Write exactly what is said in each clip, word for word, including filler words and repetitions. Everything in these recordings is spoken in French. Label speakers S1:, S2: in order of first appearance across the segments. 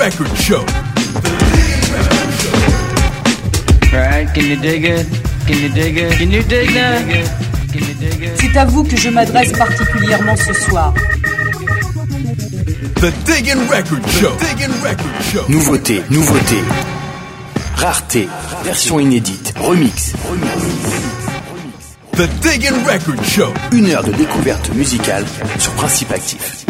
S1: Record Show.
S2: Alright, can you dig it? Can you dig it? Can you dig that?
S3: C'est à vous que je m'adresse particulièrement ce soir.
S1: The Diggin' Record Show. The Diggin' Record Show.
S4: Nouveauté, nouveauté. Rareté, version inédite, remix.
S1: The Diggin' Record Show.
S4: Une heure de découverte musicale sur Principe Actif.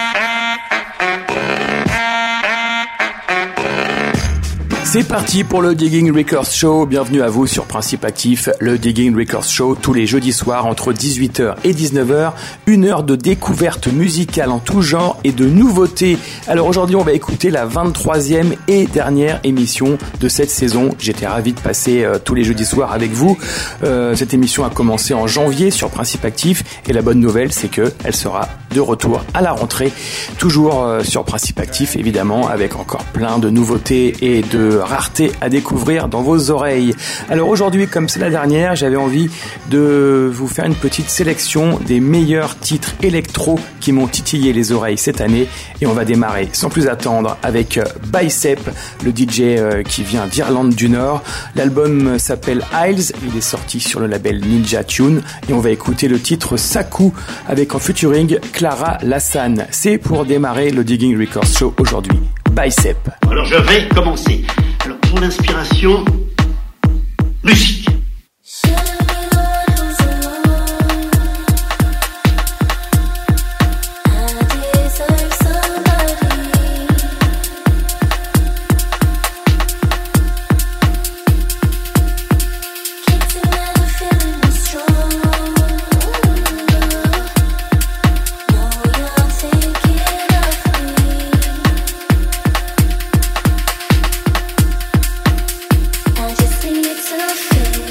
S4: C'est parti pour le Digging Records Show. Bienvenue à vous sur Principe Actif, le Digging Records Show tous les jeudis soirs entre dix-huit heures et dix-neuf heures. Une heure de découverte musicale en tout genre et de nouveautés. Alors aujourd'hui, on va écouter la vingt-troisième et dernière émission de cette saison. J'étais ravi de passer euh, tous les jeudis soirs avec vous. Euh, cette émission a commencé en janvier sur Principe Actif et la bonne nouvelle, c'est que elle sera de retour à la rentrée, toujours euh, sur Principe Actif évidemment, avec encore plein de nouveautés et de rareté à découvrir dans vos oreilles. Alors aujourd'hui, comme c'est la dernière, j'avais envie de vous faire une petite sélection des meilleurs titres électro qui m'ont titillé les oreilles cette année, et on va démarrer sans plus attendre avec Bicep, le D J qui vient d'Irlande du Nord. L'album s'appelle Isles, il est sorti sur le label Ninja Tune, et on va écouter le titre Saku avec en featuring Clara Lassan. C'est pour démarrer le Digging Records Show aujourd'hui. Bicep.
S5: Alors je vais commencer. Alors pour l'inspiration, musique.
S6: I just need to feel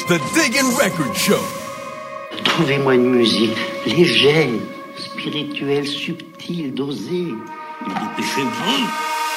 S1: The Diggin' Record Show.
S5: Trouvez-moi une musique légère, spirituelle, subtile, dosée. Dépêchez-vous.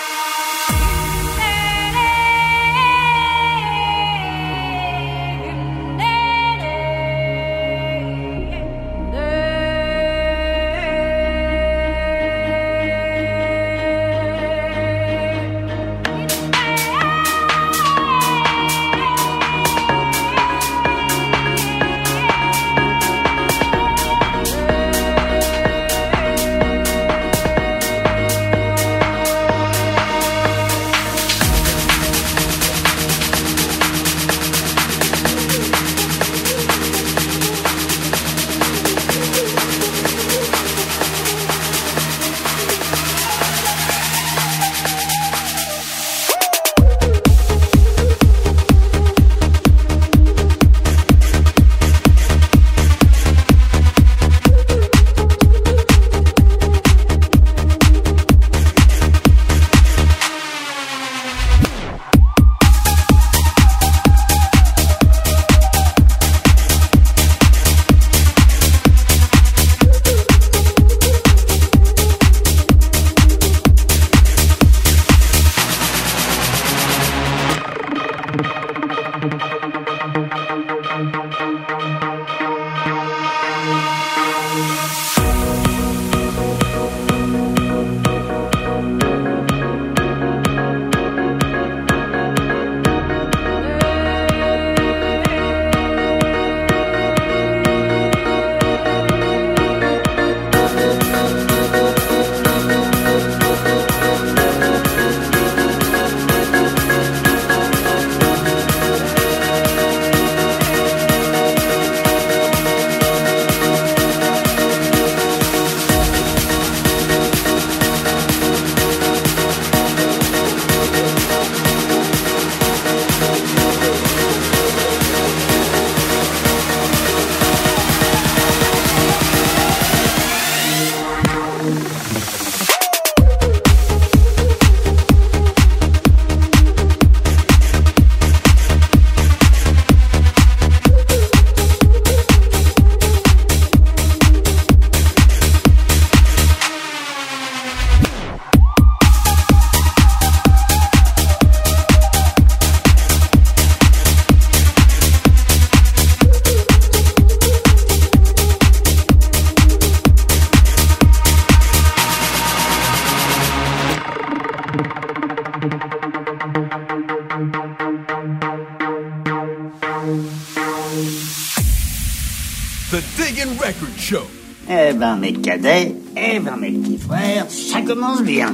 S1: The Diggin' Record Show.
S6: Eh ben, mes cadets, eh ben, mes petits frères, ça commence bien.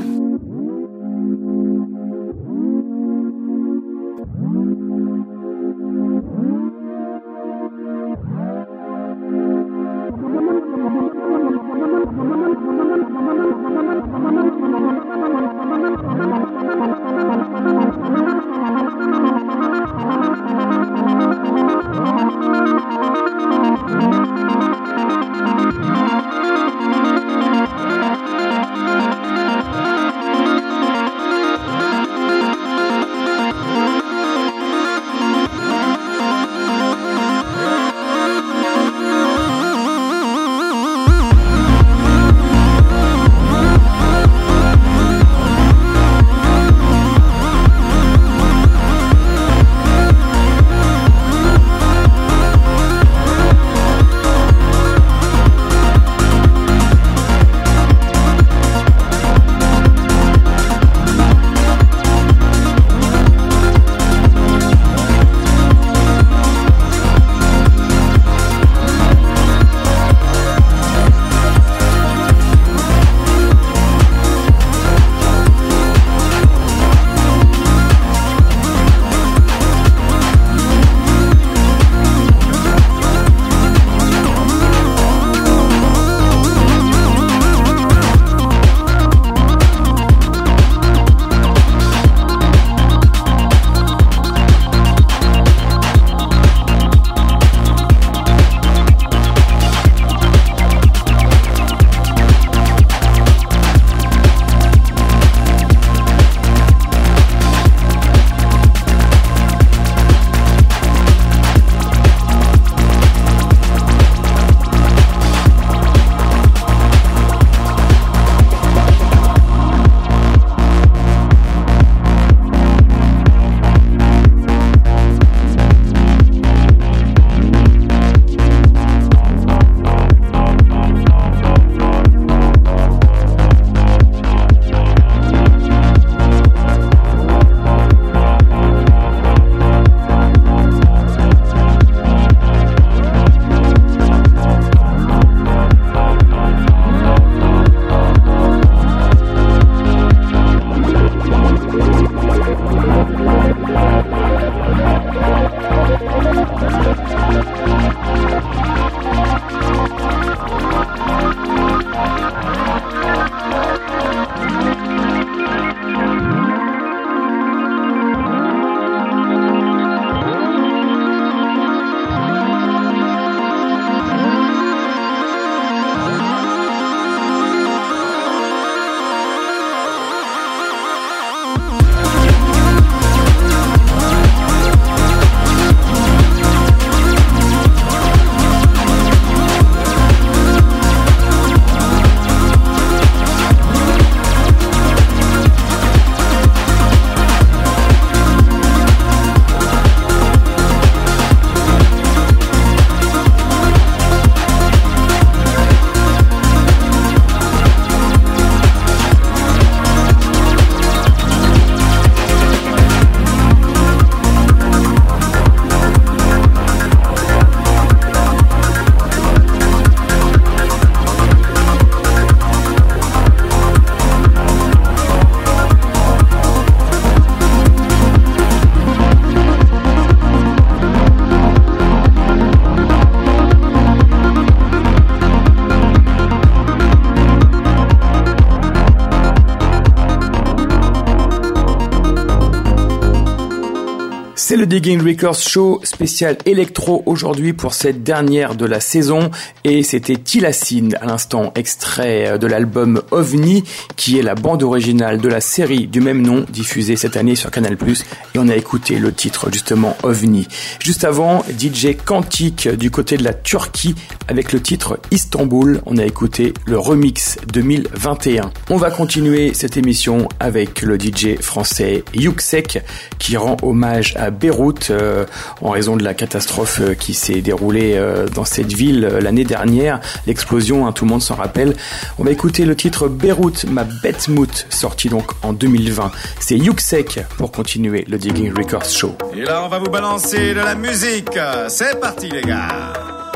S4: C'est le Digging Records Show spécial électro aujourd'hui pour cette dernière de la saison et c'était Tilacine à l'instant, extrait de l'album OVNI qui est la bande originale de la série du même nom diffusée cette année sur Canal plus, et on a écouté le titre justement OVNI. Juste avant, D J Quantique du côté de la Turquie avec le titre Istanbul, on a écouté le remix deux mille vingt et un. On va continuer cette émission avec le D J français Yuksek qui rend hommage à Beyrouth euh, en raison de la catastrophe euh, qui s'est déroulée euh, dans cette ville euh, l'année dernière, l'explosion, hein, tout le monde s'en rappelle. On va écouter le titre Beyrouth, ma bête mout, sorti donc en deux mille vingt. C'est Yuksek pour continuer le Digging Records Show.
S7: Et là on va vous balancer de la musique, c'est parti les gars.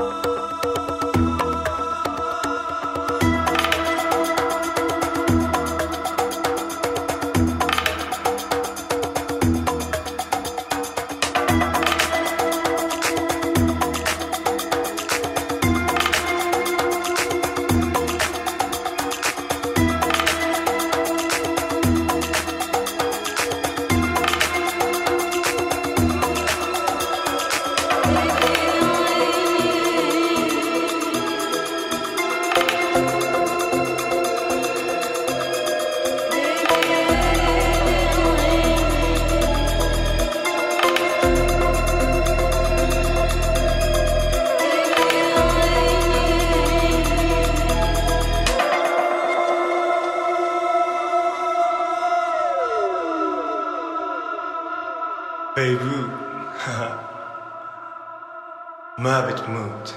S8: Beyrouth, ma bête mout.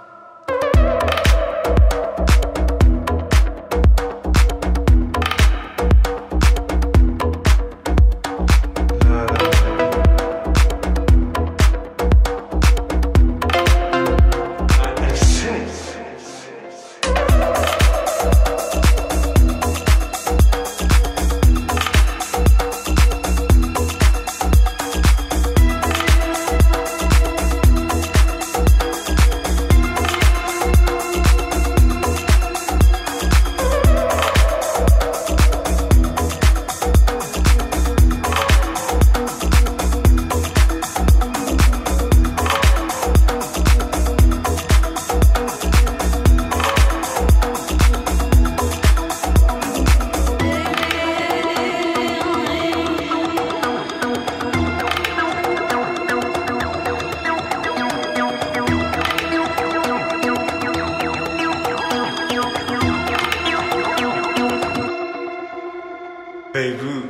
S8: Beyrouth,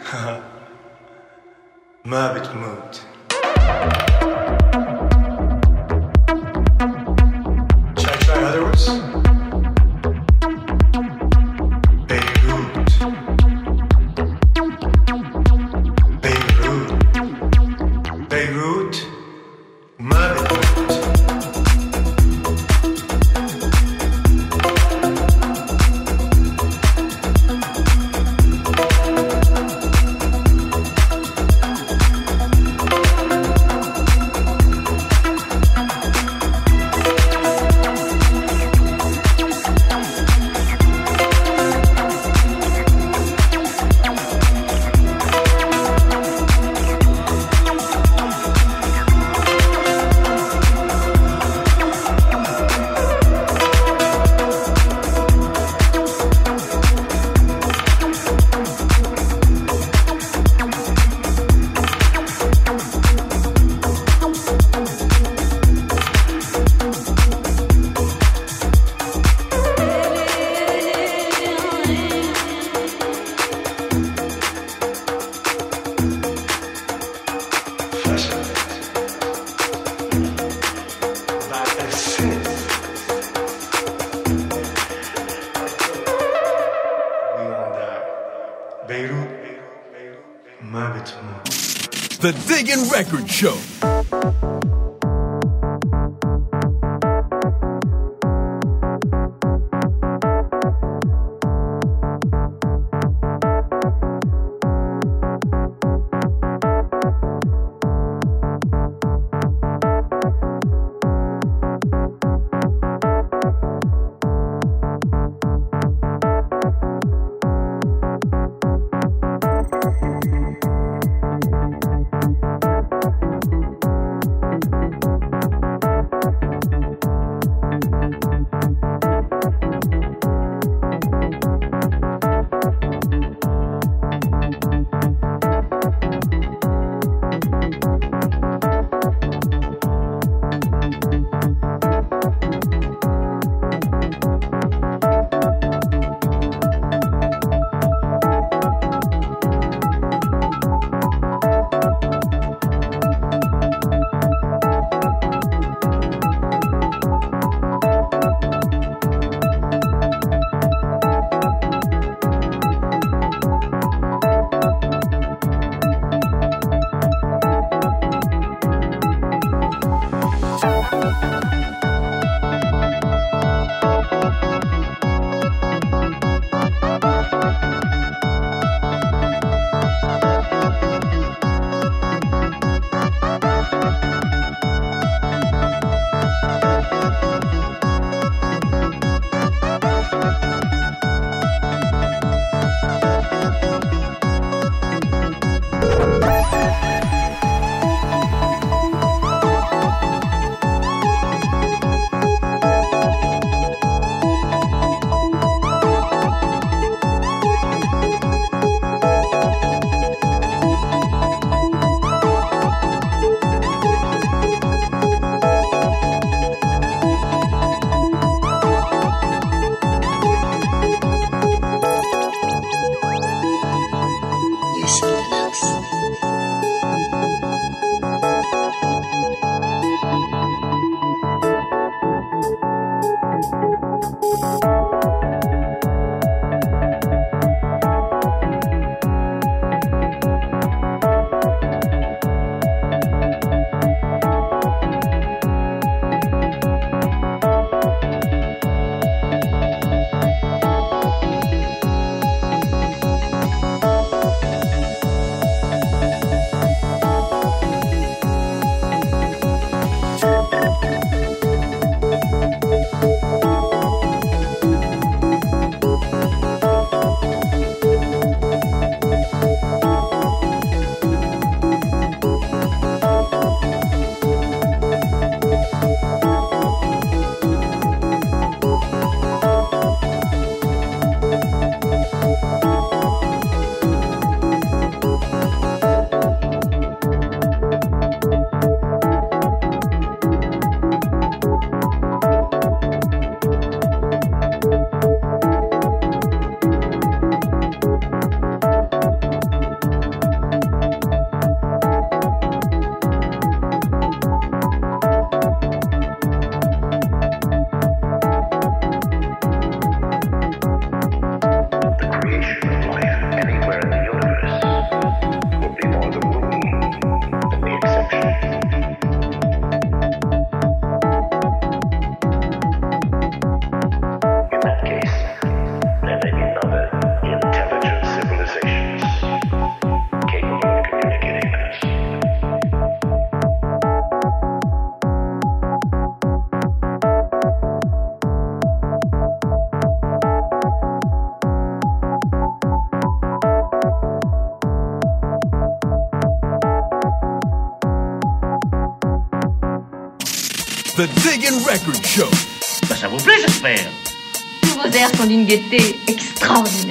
S8: ma bête mout. Should I try other words? Beyrouth, Beyrouth, Beyrouth, ma bête mout.
S1: The Diggin' Record Show. The Diggin' Record Show.
S5: Bah, ça vous plaît, j'espère.
S9: Tous vos airs sont d'une gaieté extraordinaire.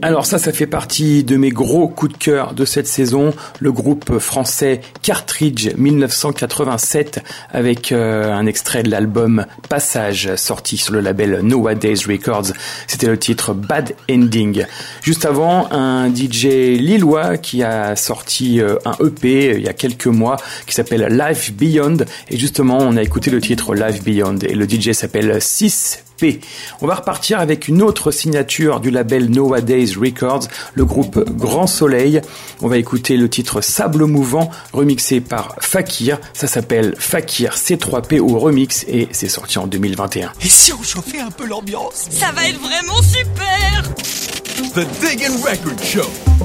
S4: Alors ça, ça fait partie de mes gros coups de cœur de cette saison, le groupe français Cartridge dix-neuf cent quatre-vingt-sept avec euh, un extrait de l'album Passage sorti sur le label Nowadays Records. C'était le titre Bad Ending. Juste avant, un D J lillois qui a sorti euh, un E P euh, il y a quelques mois qui s'appelle Live Beyond et justement on a écouté le titre Live Beyond et le D J s'appelle six P. On va repartir avec une autre signature du label Nowadays Records, le groupe Grand Soleil. On va écouter le titre Sable Mouvant, remixé par Fakir. Ça s'appelle Fakir C trois P au remix et c'est sorti en deux mille vingt et un.
S1: Et si on chauffait un peu l'ambiance?
S10: Ça va être vraiment super!
S1: The Diggin' Record Show.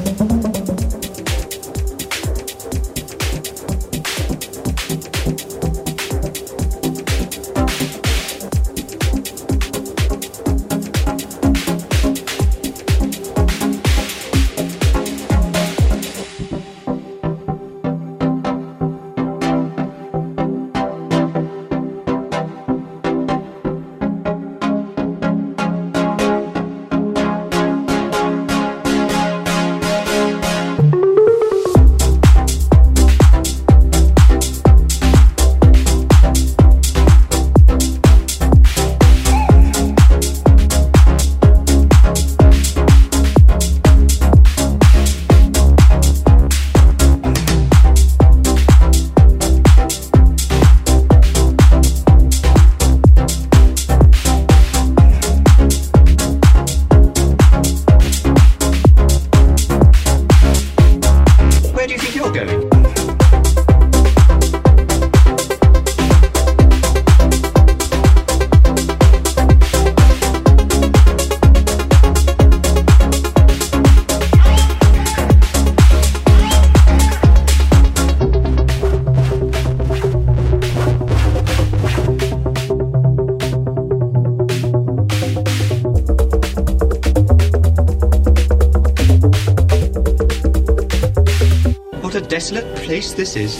S11: Desolate place this is.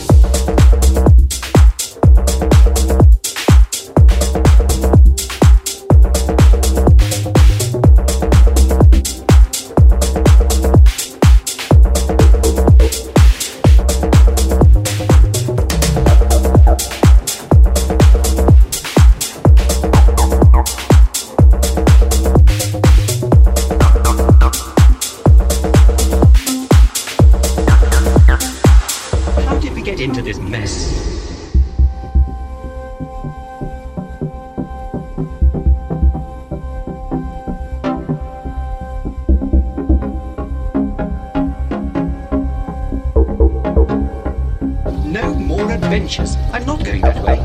S11: Into this mess. No more adventures. I'm not going that way.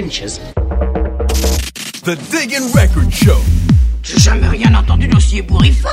S11: Adventures.
S1: The Diggin' Record Show.
S6: J'ai jamais rien entendu d'aussi ébouriffant.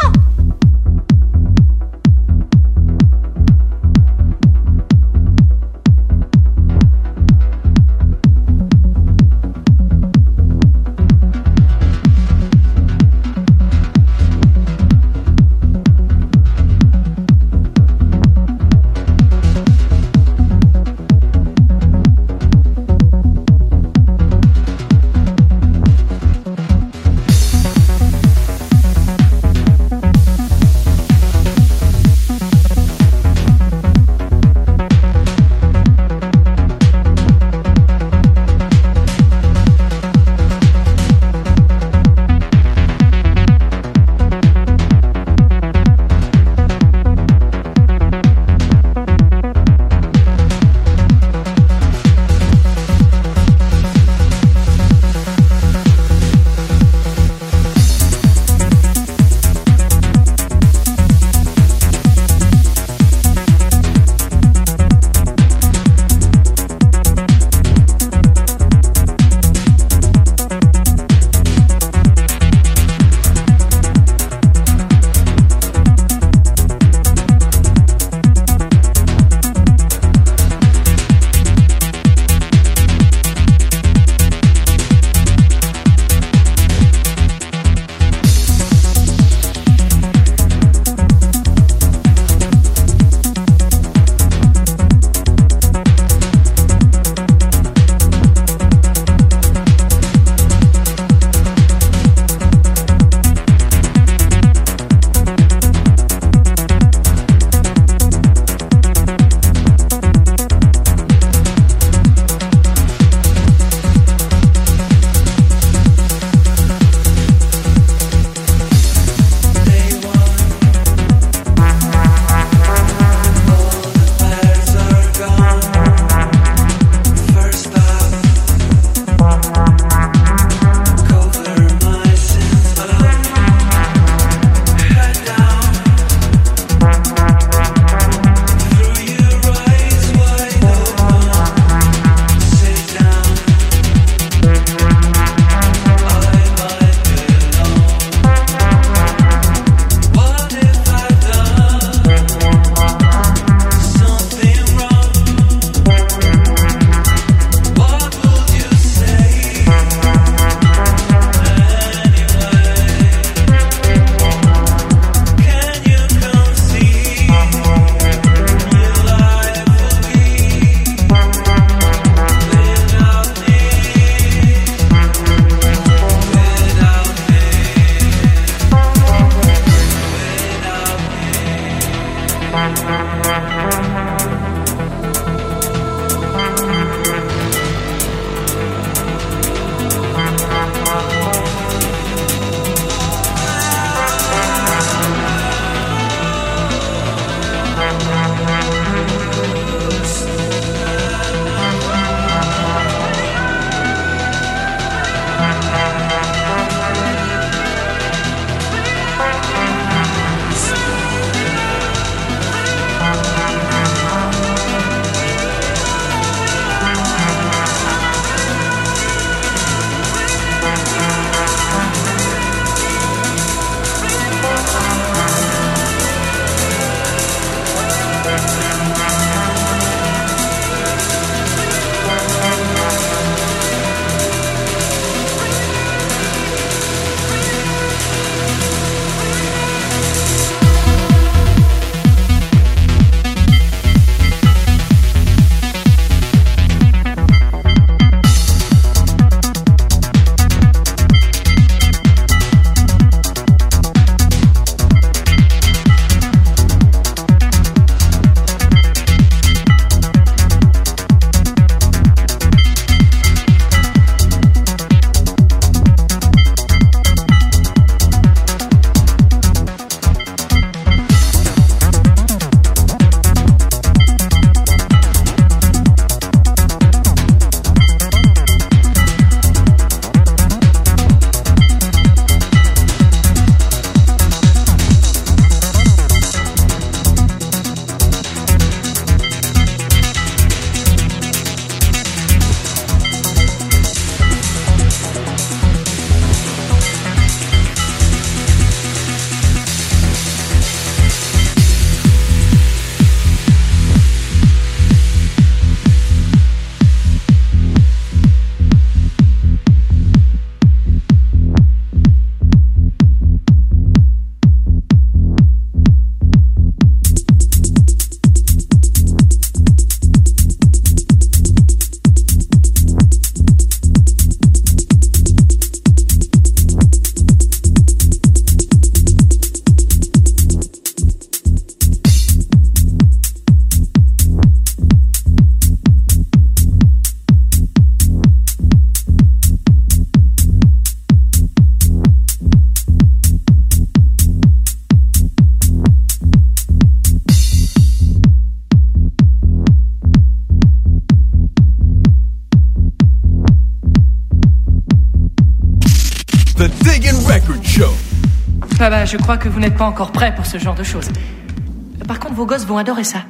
S1: The Diggin' Record Show.
S3: Papa, je crois que vous n'êtes pas encore prêt pour ce genre de choses. Par contre, vos gosses vont adorer ça.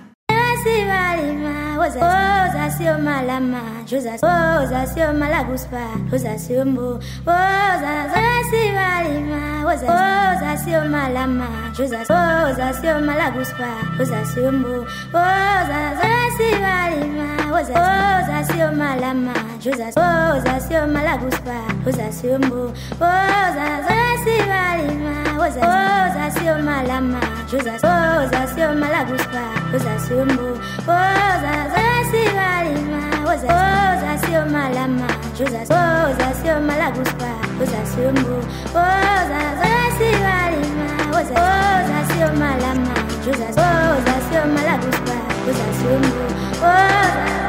S12: Oza sio malama, Joza oza sio malaguspa, Oza sio mbo, Oza si valima, Oza sio malama, Joza oza sio malaguspa, Oza sio mbo, Oza si valima, Oza sio malama, Joza oza sio malaguspa, Oza sio mbo, Oza si valima, Oza sio malama, Joza oza sio malaguspa, Oza sio mbo, Oza si valima, oza sio malama, Joza oza sio malaguspa, oza sio mbo, oza si valima, oza sio malama, Joza oza sio malaguspa, oza sio mbo, oza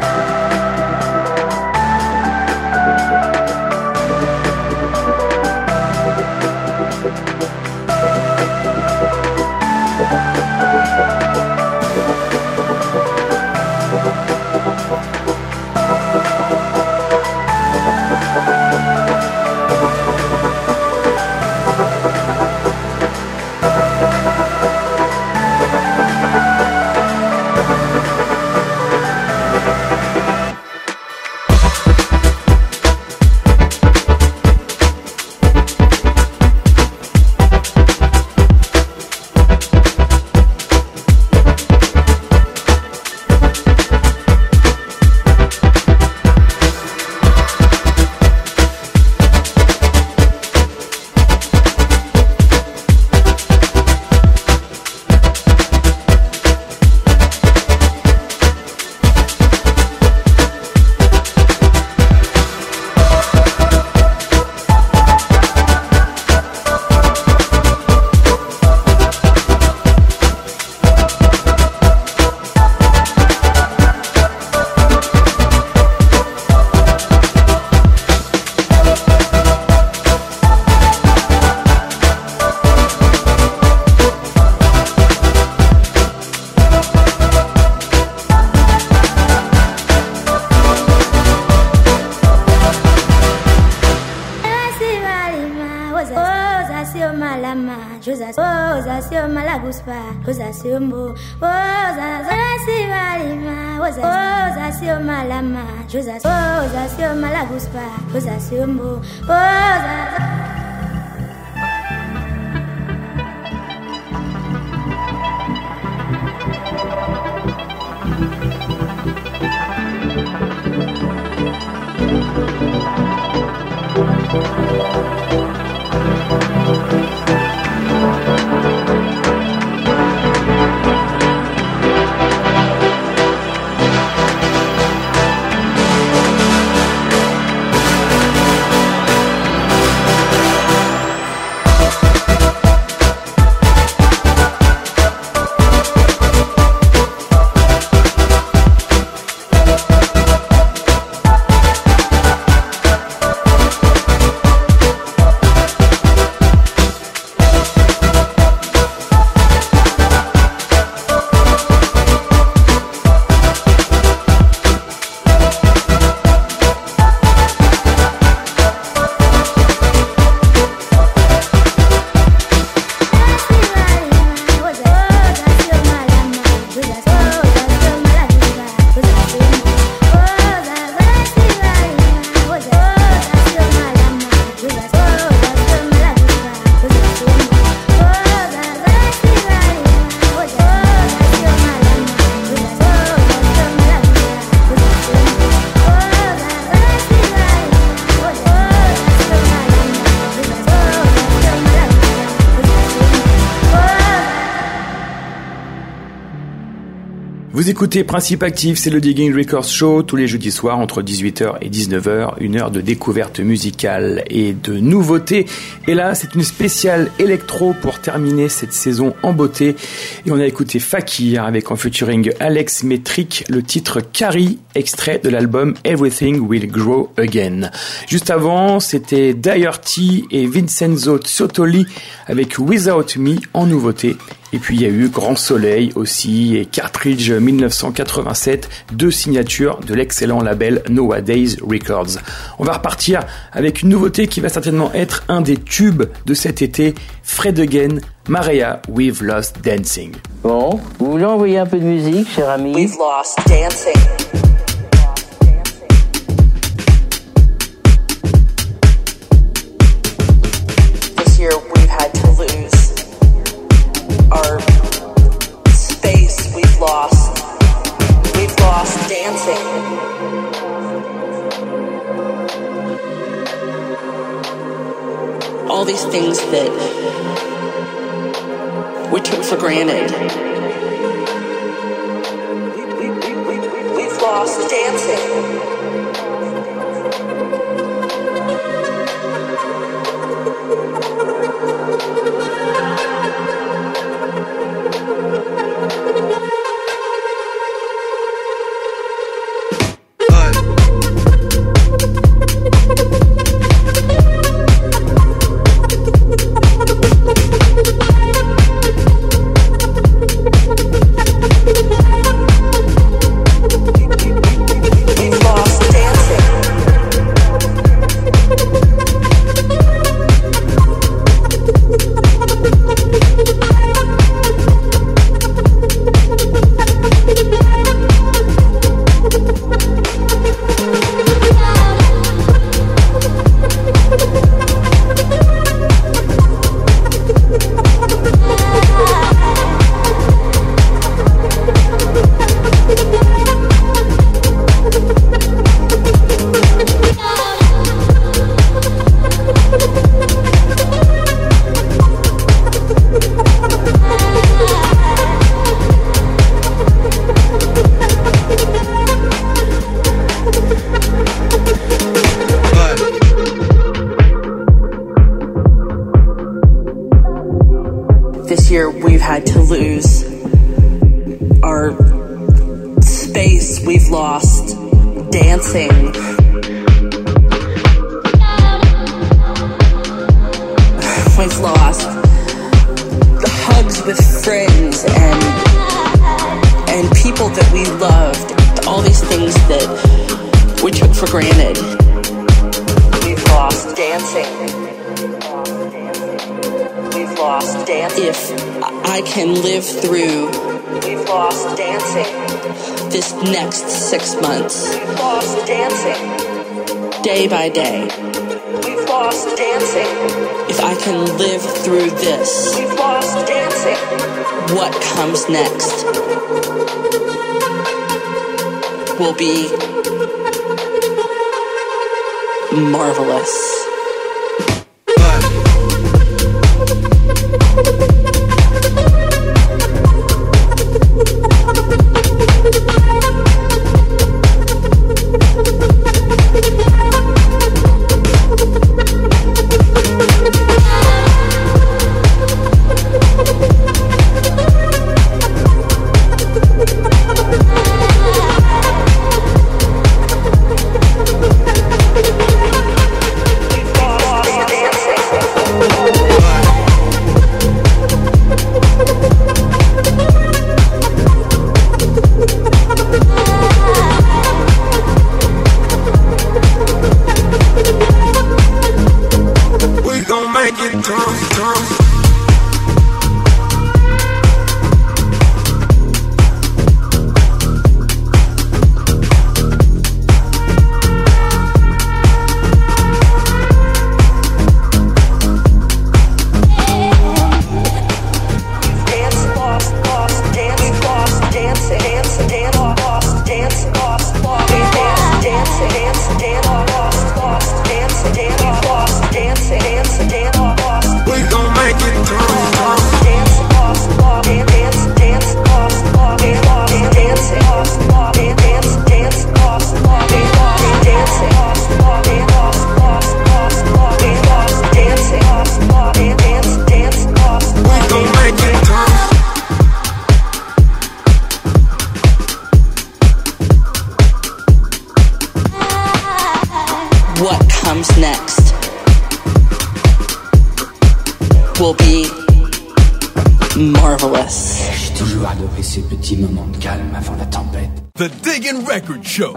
S12: oza sio mbo, oza si valima, oza sio malama, Joza oza sio malaguspa, oza sio mbo, oza
S4: Vous écoutez Principe Actif, c'est le Digging Records Show, tous les jeudis soirs entre dix-huit heures et dix-neuf heures, une heure de découverte musicale et de nouveautés. Et là, c'est une spéciale électro pour terminer cette saison en beauté. Et on a écouté Fakir avec en featuring Alex Metric, le titre Carrie, extrait de l'album Everything Will Grow Again. Juste avant, c'était Dire T et Vincenzo Zottoli avec Without Me en nouveauté. Et puis il y a eu Grand Soleil aussi et Cartridge dix-neuf cent quatre-vingt-sept, deux signatures de l'excellent label Nowadays Records. On va repartir avec une nouveauté qui va certainement être un des tubes de cet été, Fred Again, Maria, We've Lost Dancing.
S13: Bon, vous voulez envoyer un peu de musique, cher ami?
S14: We've lost dancing. This year we've had to lose our space. We've lost. We've lost dancing. All these things that we took for granted. We, we, we, we, we've lost dancing. Day by day. We've lost dancing. If I can live through this, we've lost dancing. What comes next will be marvelous. marvelous.
S2: J'ai toujours adoré ces petits moments de calme avant la tempête.
S1: The Diggin' Record Show.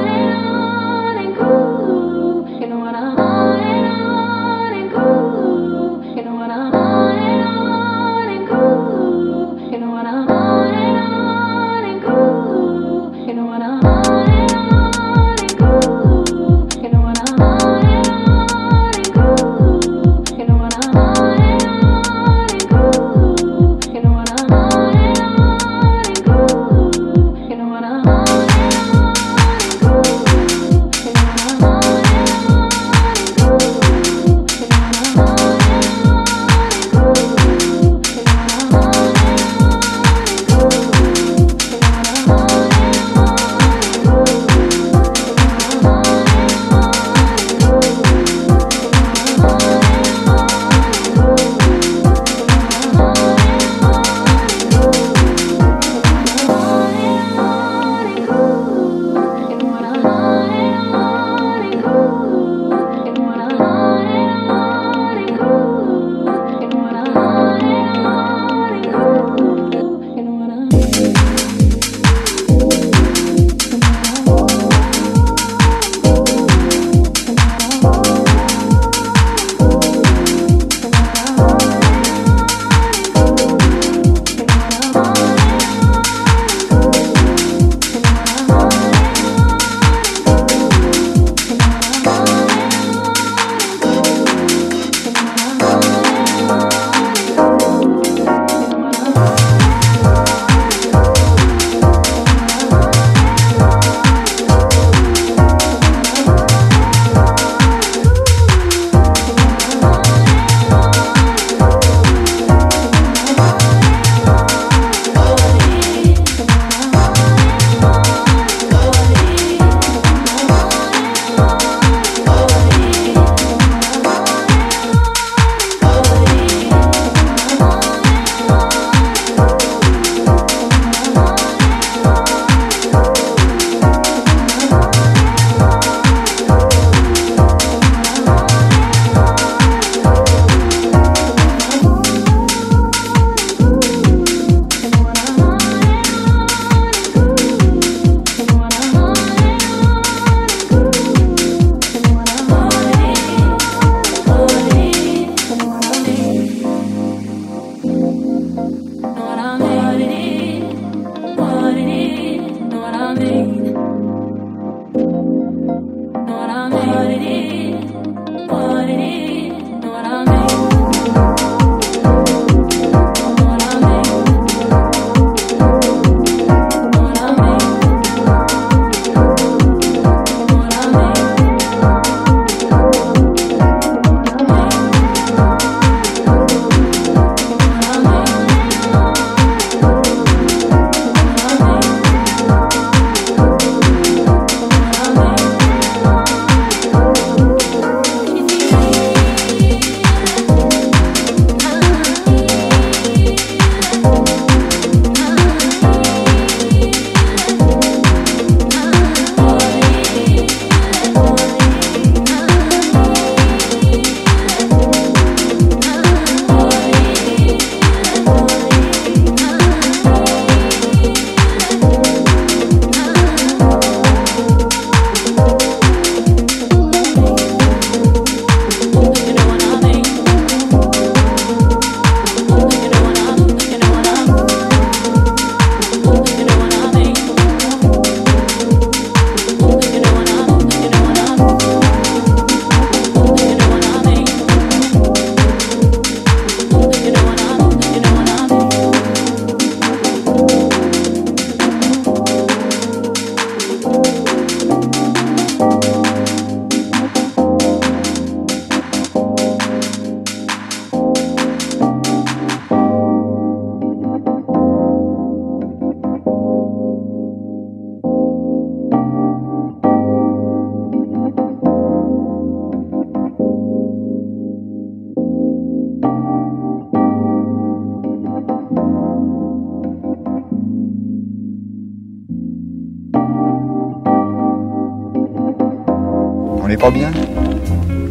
S15: On n'est pas bien?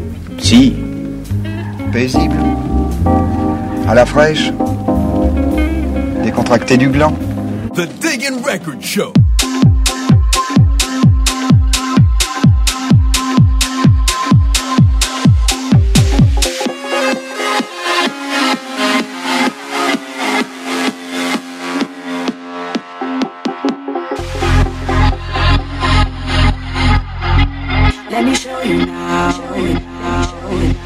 S2: Si.
S15: Paisible? À la fraîche? décontracté du gland.
S1: The Diggin' Record Show.
S14: Let me show you now. Show you now. Show you now.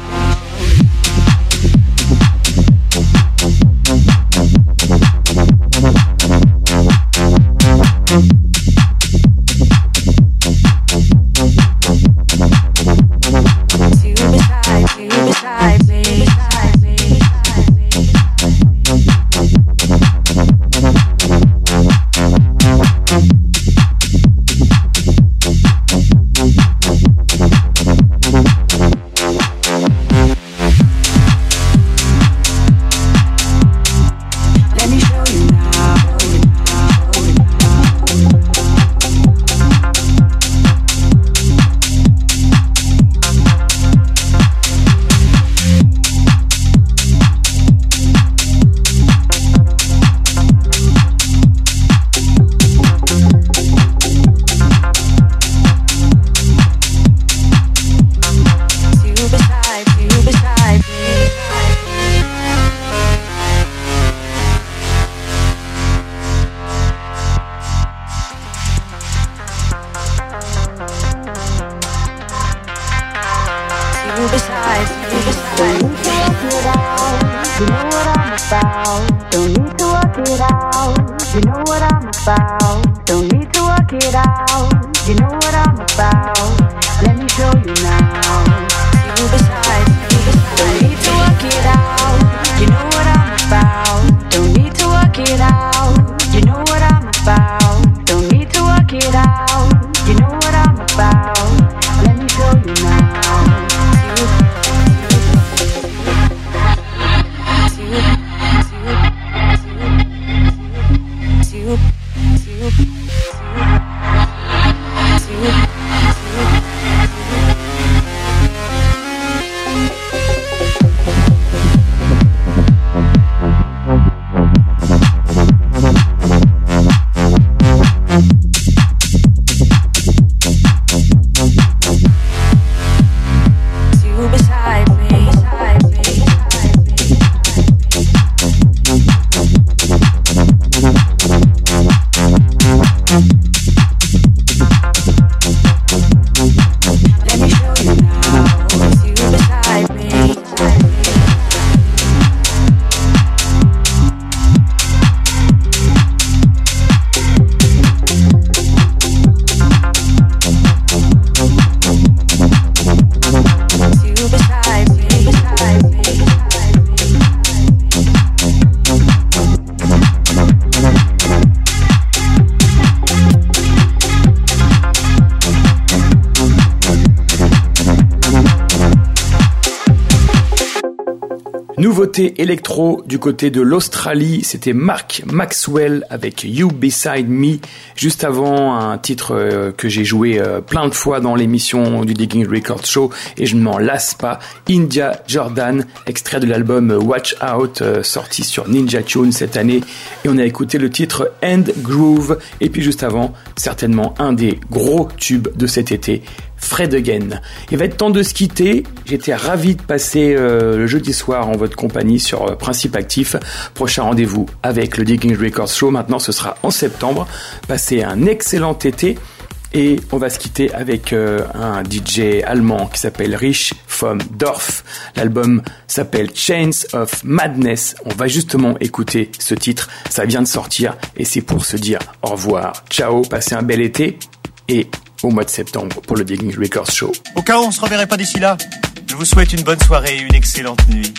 S4: Nouveauté électro du côté de l'Australie, c'était Mark Maxwell avec You Beside Me. Juste avant, un titre euh, que j'ai joué euh, plein de fois dans l'émission du Digging Record Show et je ne m'en lasse pas. India Jordan, extrait de l'album Watch Out, euh, sorti sur Ninja Tune cette année. Et on a écouté le titre End Groove. Et puis juste avant, certainement un des gros tubes de cet été, Fred Again. Il va être temps de se quitter. J'étais ravi de passer euh, le jeudi soir en votre compagnie sur euh, Principe Actif. Prochain rendez-vous avec le Digging Records Show. Maintenant, ce sera en septembre. Passez un excellent été. Et on va se quitter avec euh, un D J allemand qui s'appelle Rich vom Dorf. L'album s'appelle Chains of Madness. On va justement écouter ce titre. Ça vient de sortir et c'est pour se dire au revoir. Ciao, passez un bel été et au mois de septembre pour le Digging Records Show.
S7: Au cas où on ne se reverrait pas d'ici là, je vous souhaite une bonne soirée et une excellente nuit.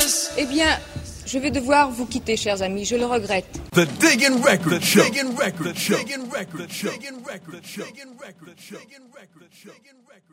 S16: Eh bien, je vais devoir vous quitter, chers amis, je le regrette.
S1: The Diggin' Record Show. Diggin' Record Show. Diggin' Record Show. Diggin' Record Show. Diggin' Record Show. Diggin' Record Show.